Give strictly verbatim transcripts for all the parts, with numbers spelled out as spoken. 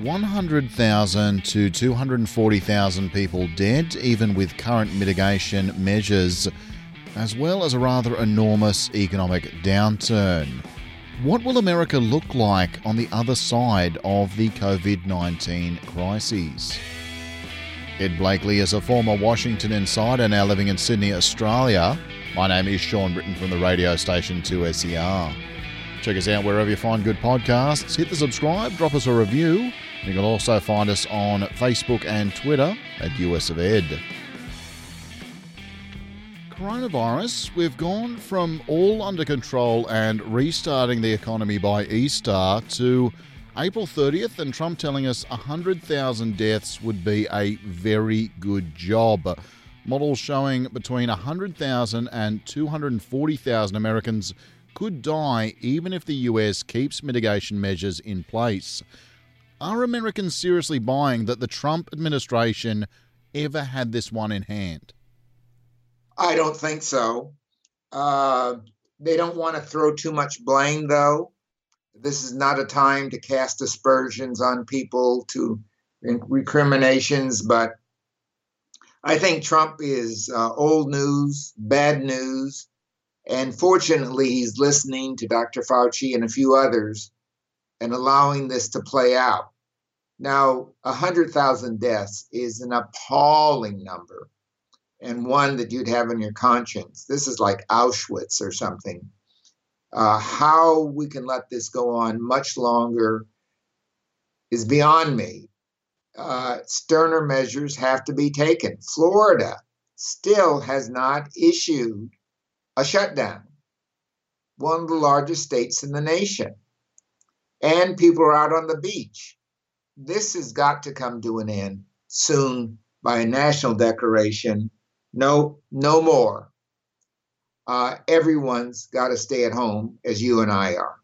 one hundred thousand to two hundred forty thousand people dead, even with current mitigation measures, as well as a rather enormous economic downturn. What will America look like on the other side of the covid nineteen crises? Ed Blakely is a former Washington insider now living in Sydney, Australia. My name is Sean Britton from the radio station two S E R. Check us out wherever you find good podcasts. Hit the subscribe, drop us a review. You can also find us on Facebook and Twitter at U S of Ed. Coronavirus, we've gone from all under control and restarting the economy by Easter to April thirtieth and Trump telling us one hundred thousand deaths would be a very good job. Models showing between one hundred thousand and two hundred forty thousand Americans could die even if the U S keeps mitigation measures in place. Are Americans seriously buying that the Trump administration ever had this one in hand? I don't think so. Uh, they don't want to throw too much blame, though. This is not a time to cast aspersions on people, to recriminations, but I think Trump is uh, old news, bad news, and fortunately he's listening to Doctor Fauci and a few others and allowing this to play out. Now, one hundred thousand deaths is an appalling number and one that you'd have in your conscience. This is like Auschwitz or something. Uh, how we can let this go on much longer is beyond me. Uh, sterner measures have to be taken. Florida still has not issued a shutdown, one of the largest states in the nation. And people are out on the beach. This has got to come to an end soon by a national declaration. No, no more. Uh, everyone's got to stay at home, as you and I are.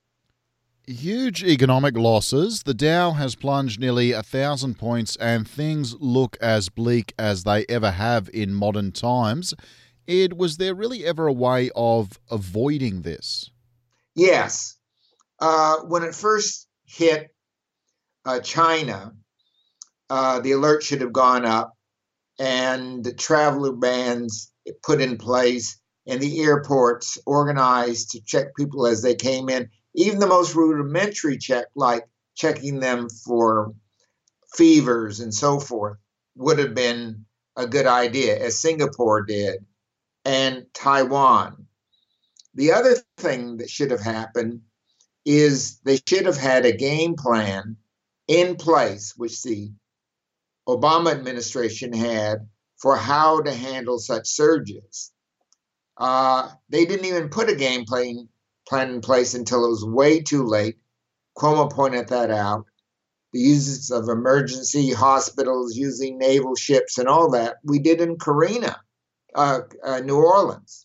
Huge economic losses. The Dow has plunged nearly a thousand points and things look as bleak as they ever have in modern times. Ed, was there really ever a way of avoiding this? Yes. Uh, when it first hit uh, China, uh, the alert should have gone up and the traveler bans put in place and the airports organized to check people as they came in. Even the most rudimentary check, like checking them for fevers and so forth, would have been a good idea, as Singapore did, and Taiwan. The other thing that should have happened is they should have had a game plan in place, which the Obama administration had, for how to handle such surges. Uh, they didn't even put a game plan, plan in place until it was way too late. Cuomo pointed that out. The uses of emergency hospitals using naval ships and all that, we did in Karina. Uh, uh, New Orleans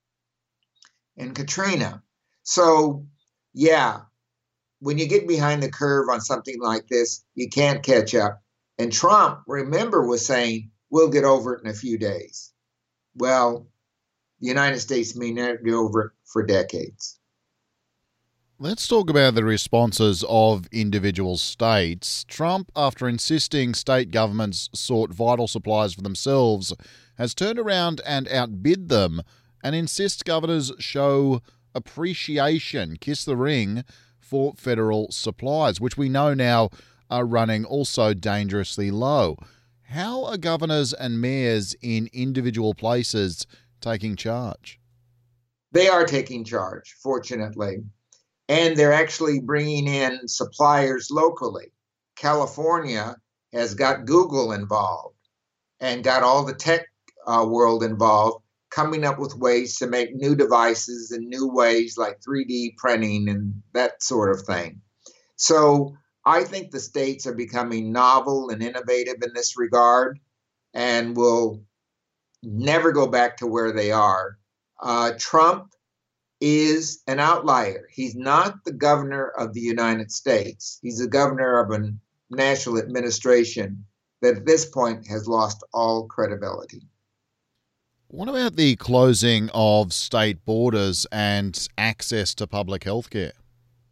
and Katrina. So, yeah, when you get behind the curve on something like this, you can't catch up. And Trump, remember, was saying, we'll get over it in a few days. Well, the United States may not get over it for decades. Let's talk about the responses of individual states. Trump, after insisting state governments sought vital supplies for themselves, has turned around and outbid them and insists governors show appreciation, kiss the ring, for federal supplies, which we know now are running also dangerously low. How are governors and mayors in individual places taking charge? They are taking charge, fortunately. And they're actually bringing in suppliers locally. California has got Google involved and got all the tech uh, world involved, coming up with ways to make new devices and new ways like three D printing and that sort of thing. So I think the states are becoming novel and innovative in this regard and will never go back to where they are. Uh, Trump is an outlier. He's not the governor of the United States. He's the governor of a national administration that at this point has lost all credibility. What about the closing of state borders and access to public health care?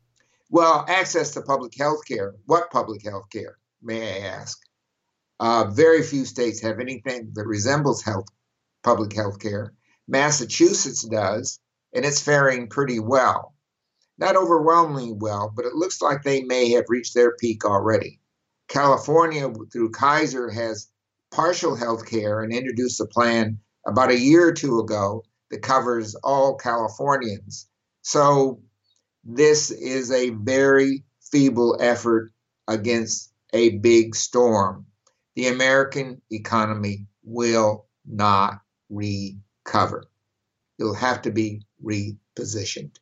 Well, access to public health care. What public health care, may I ask? Uh, very few states have anything that resembles health, public health care. Massachusetts does, and it's faring pretty well. Not overwhelmingly well, but it looks like they may have reached their peak already. California, through Kaiser, has partial health care and introduced a plan about a year or two ago that covers all Californians. So this is a very feeble effort against a big storm. The American economy will not recover. It'll have to be repositioned.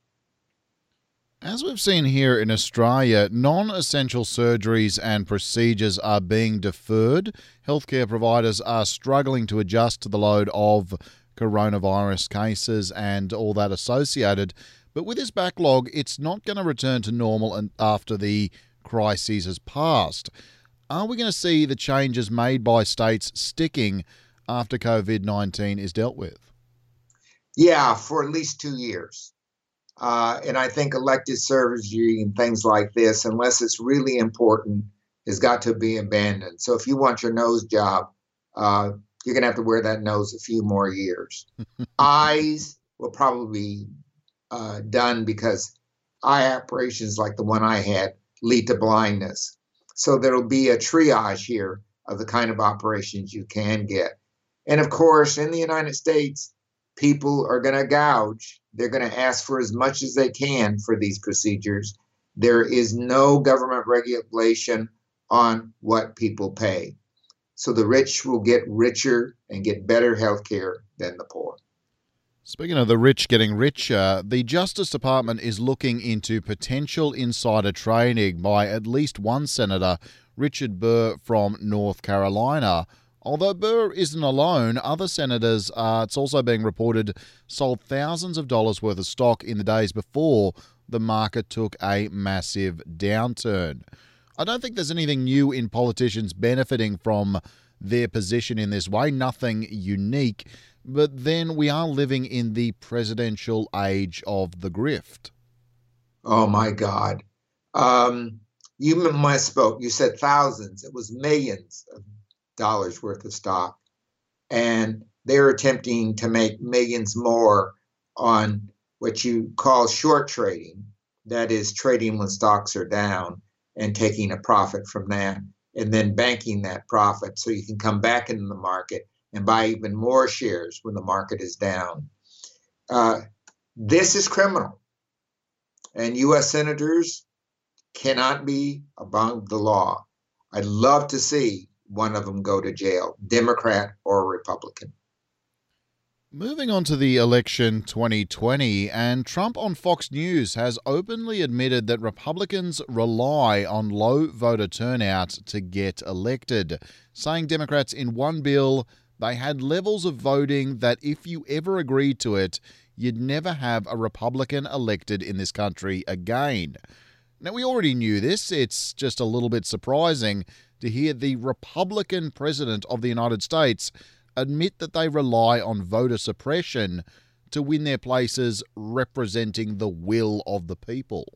As we've seen here in Australia, non-essential surgeries and procedures are being deferred. Healthcare providers are struggling to adjust to the load of coronavirus cases and all that associated. But with this backlog, it's not going to return to normal after the crisis has passed. Are we going to see the changes made by states sticking after COVID nineteen is dealt with? Yeah, for at least two years. Uh, and I think elective surgery and things like this, unless it's really important, has got to be abandoned. So if you want your nose job, uh, you're going to have to wear that nose a few more years. Eyes will probably be uh, done because eye operations like the one I had lead to blindness. So there'll be a triage here of the kind of operations you can get. And of course, in the United States, people are going to gouge. They're going to ask for as much as they can for these procedures. There is no government regulation on what people pay. So the rich will get richer and get better health care than the poor. Speaking of the rich getting richer, the Justice Department is looking into potential insider trading by at least one senator, Richard Burr from North Carolina. Although Burr isn't alone, other senators, uh, it's also being reported, sold thousands of dollars worth of stock in the days before the market took a massive downturn. I don't think there's anything new in politicians benefiting from their position in this way, nothing unique, but then we are living in the presidential age of the grift. Oh, my God. Um, you misspoke. You said thousands. It was millions of dollars worth of stock. And they're attempting to make millions more on what you call short trading. That is trading when stocks are down and taking a profit from that and then banking that profit so you can come back into the market and buy even more shares when the market is down. Uh, this is criminal. And U S senators cannot be above the law. I'd love to see one of them go to jail, Democrat or Republican. Moving on to the election twenty twenty, and Trump on Fox News has openly admitted that Republicans rely on low voter turnout to get elected, saying Democrats in one bill, they had levels of voting that if you ever agreed to it, you'd never have a Republican elected in this country again. Now, we already knew this. It's just a little bit surprising to hear the Republican president of the United States admit that they rely on voter suppression to win their places representing the will of the people.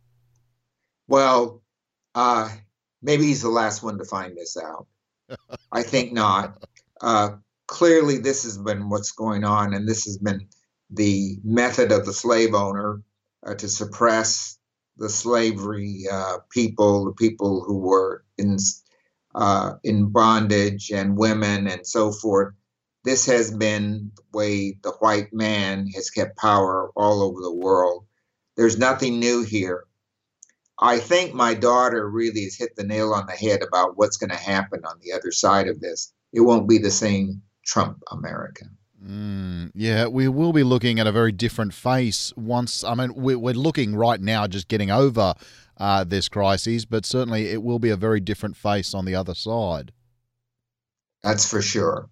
Well, uh, maybe he's the last one to find this out. I think not. Uh, clearly, this has been what's going on, and this has been the method of the slave owner uh, to suppress the slavery uh, people, the people who were in uh, in bondage and women and so forth. This has been the way the white man has kept power all over the world. There's nothing new here. I think my daughter really has hit the nail on the head about what's going to happen on the other side of this. It won't be the same Trump America. Mm, yeah, we will be looking at a very different face once. I mean, we're looking right now just getting over uh, this crisis, but certainly it will be a very different face on the other side. That's for sure.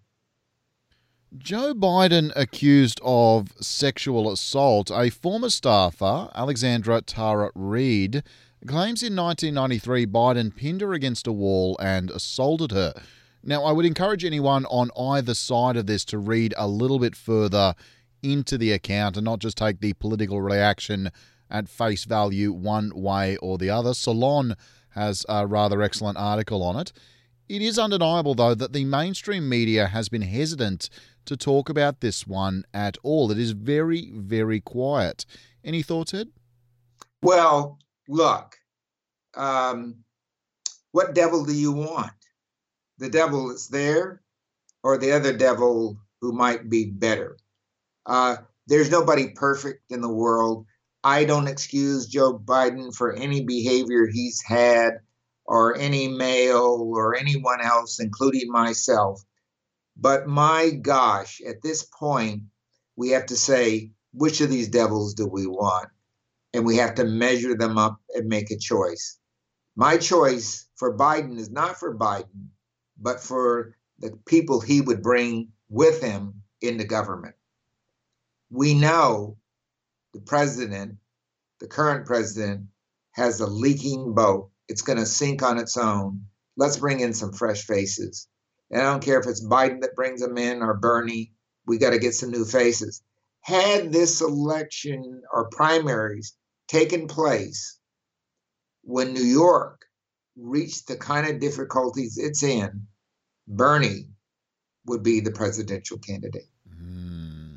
Joe Biden accused of sexual assault. A former staffer, Alexandra Tara Reid, claims in nineteen ninety-three Biden pinned her against a wall and assaulted her. Now, I would encourage anyone on either side of this to read a little bit further into the account and not just take the political reaction at face value one way or the other. Salon has a rather excellent article on it. It is undeniable, though, that the mainstream media has been hesitant to talk about this one at all. It is very, very quiet. Any thoughts, Ed? Well, look, um, what devil do you want? The devil that's there or the other devil who might be better? Uh, there's nobody perfect in the world. I don't excuse Joe Biden for any behavior he's had, or any male or anyone else, including myself. But my gosh, at this point, we have to say, which of these devils do we want? And we have to measure them up and make a choice. My choice for Biden is not for Biden, but for the people he would bring with him into government. We know the president, the current president, has a leaking boat. It's going to sink on its own. Let's bring in some fresh faces. And I don't care if it's Biden that brings them in or Bernie. We got to get some new faces. Had this election or primaries taken place when New York reached the kind of difficulties it's in, Bernie would be the presidential candidate. Mm.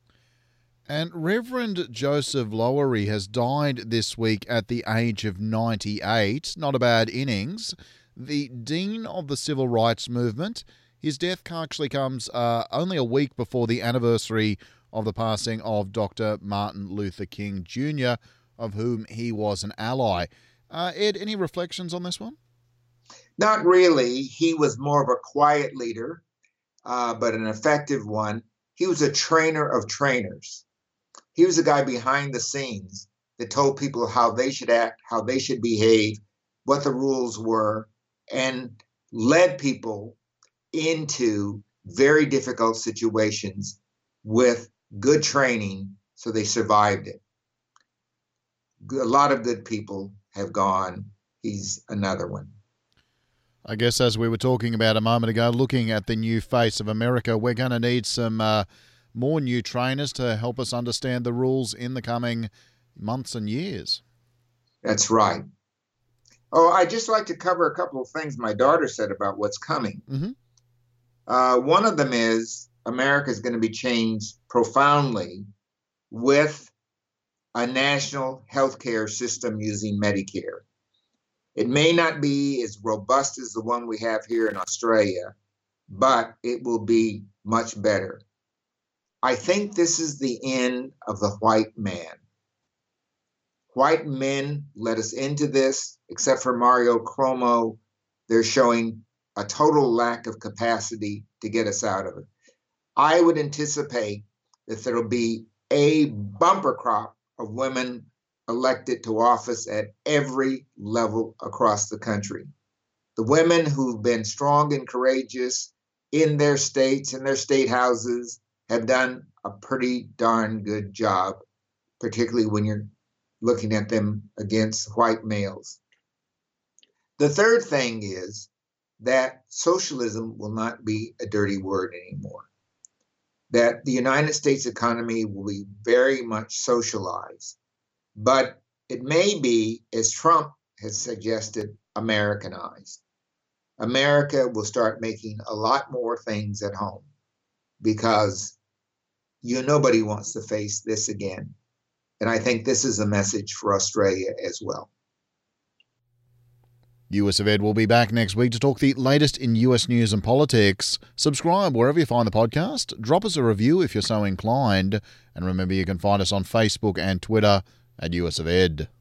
And Reverend Joseph Lowery has died this week at the age of ninety-eight. Not a bad innings. The Dean of the Civil Rights Movement. His death actually comes uh, only a week before the anniversary of the passing of Doctor Martin Luther King Junior, of whom he was an ally. Uh, Ed, any reflections on this one? Not really. He was more of a quiet leader, uh, but an effective one. He was a trainer of trainers. He was a guy behind the scenes that told people how they should act, how they should behave, what the rules were, and led people into very difficult situations with good training, so they survived it. A lot of good people have gone. He's another one. I guess as we were talking about a moment ago, looking at the new face of America, we're going to need some uh, more new trainers to help us understand the rules in the coming months and years. That's right. Oh, I'd just like to cover a couple of things my daughter said about what's coming. Mm-hmm. Uh, one of them is America is going to be changed profoundly with a national healthcare system using Medicare. It may not be as robust as the one we have here in Australia, but it will be much better. I think this is the end of the white man. White men led us into this, except for Mario Cuomo. They're showing a total lack of capacity to get us out of it. I would anticipate that there will be a bumper crop of women elected to office at every level across the country. The women who've been strong and courageous in their states, in their state houses, have done a pretty darn good job, particularly when you're looking at them against white males. The third thing is that socialism will not be a dirty word anymore. That the United States economy will be very much socialized, but it may be, as Trump has suggested, Americanized. America will start making a lot more things at home because you nobody wants to face this again. And I think this is a message for Australia as well. U S of Ed will be back next week to talk the latest in U S news and politics. Subscribe wherever you find the podcast. Drop us a review if you're so inclined. And remember, you can find us on Facebook and Twitter at U S of Ed.